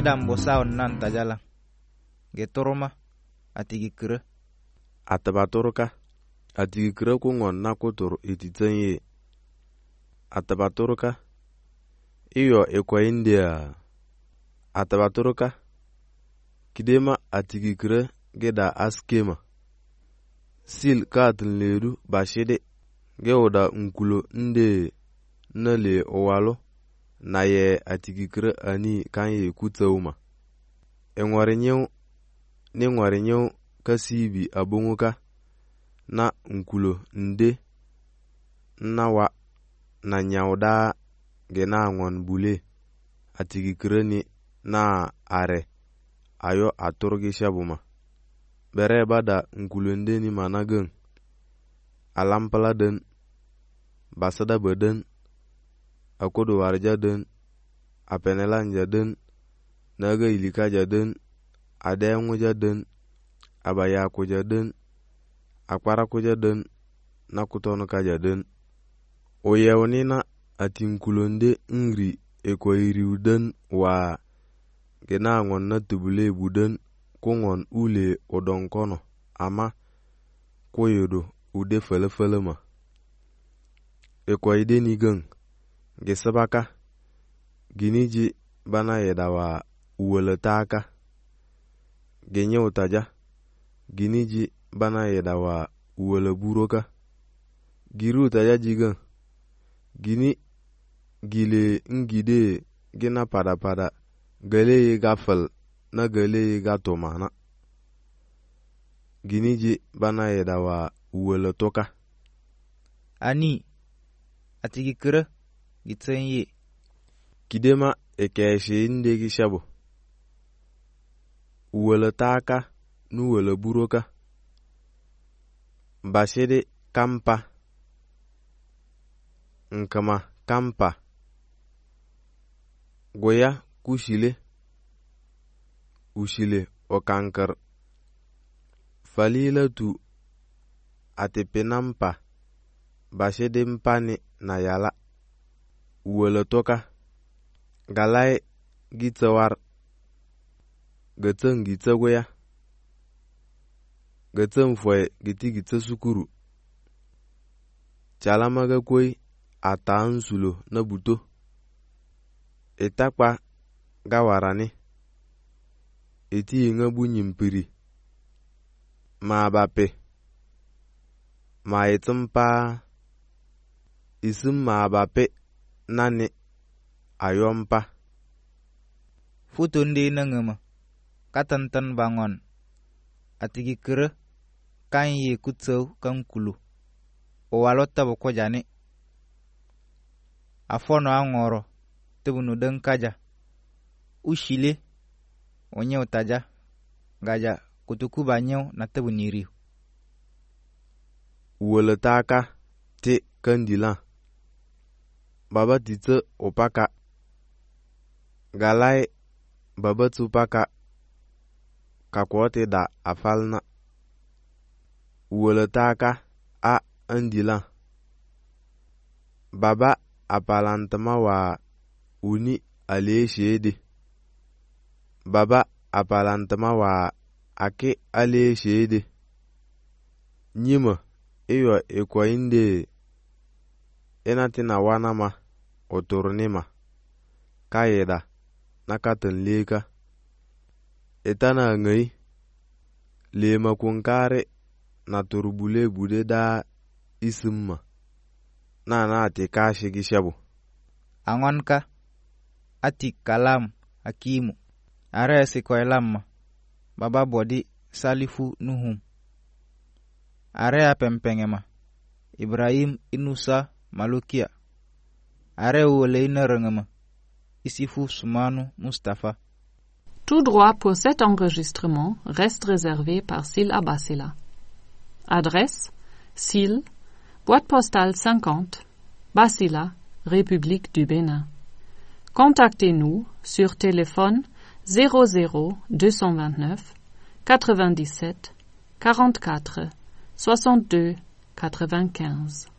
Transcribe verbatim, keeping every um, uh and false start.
Gidambo saun nan tajala. Getoroma atigi kire. Atabatoroka atigi kire ku ngon na kuturu ititenye. Atabatoroka iyo ekwa India. Atabatoroka kidema atigi kire geda askema. Sil katin leru bashede geoda nkulo nde nale owalo na ye atigi kire ani kanye kutsauma. Enware nyeu ni nware nyeu kasibi abunguka na nkulo nde na wa na nyauda gena ngon bule atigi kire ni na are ayo aturgi shabuma. Bere bada nkulo nde ni managen alampala den basada beden akodo warja den apenelanja den naga ilika jaden adengu jaden abaya ko jaden akwara ko jaden nakutono ka jaden o yewnina atinkulonde ngri ekoiriuden wa gena ngon na tubule buden kungon ule odonkono ama koyodo ude fele fele ma ekoide ni gen gesabaka giniji bana yedawa uweletaka genye utaja giniji bana yedawa uwele buroka giru utaja jigen gini gile ngide gina pada pada gale gafel na gale gatomana giniji bana yedawa uwele toka ani atigi kire gitsenye kidema ekeshe inde gishabo uwele taka nuwele buroka bashede kampa nkama kampa goya kushile ushile okankar falila tu atepenampa bashede mpani na yala uwele toka galai gitsawar gatsen gitsagoya gatsen foye giti gitsa sukuru chalamaga koi ata ansulo na buto etakpa gawarani eti inga bunyimpiri ma bape ma etimpa isim ma bape nani ayompa futo ndi nangama katantan bangon atigi kire kan ye kutsau kan kulu o walota bo kojane afono angoro tebunu den kaja ushile onye utaja gaja kutuku banyo na tebuniri uweletaka te kandila baba titse opaka galai baba tsupaka kakwote da afalna uweletaka a andila baba apalantama wa uni aleshede baba apalantama wa ake aleshede nyima iyo ekwa inde enatina wanama oturnima kayeda nakatan leka etana ngai lema kunkare na turbule bude da isimma na na te kashi gishabu angonka ati kalam hakimu are sikoilamma baba bodi salifu nuhum are apempengema Ibrahim inusa malukia are wole inarangama isifu sumanu Mustafa. Tout droit pour cet enregistrement reste réservé par Sil Abasila. Adresse Sil, boîte postale cinquante, Basila, République du Bénin. Contactez-nous sur téléphone zéro zéro deux cent vingt-neuf quatre-vingt-dix-sept quarante-quatre soixante-deux quatre-vingt-quinze.